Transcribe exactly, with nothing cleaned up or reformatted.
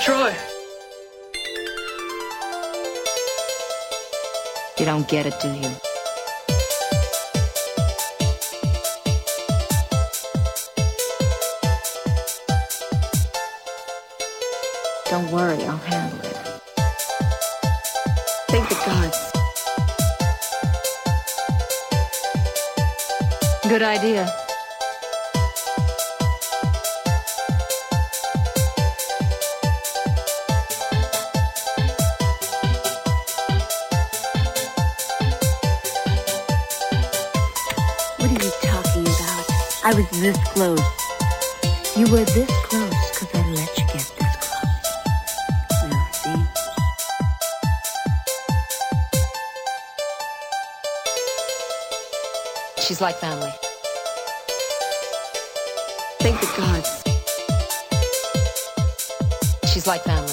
Troy. You don't get it, do you? Don't worry, I'll handle it. Thank the gods. Good idea. What are you talking about? I was this close. You were this close because I let you get this close. Now, see? She's like family. Thank the gods. She's like family.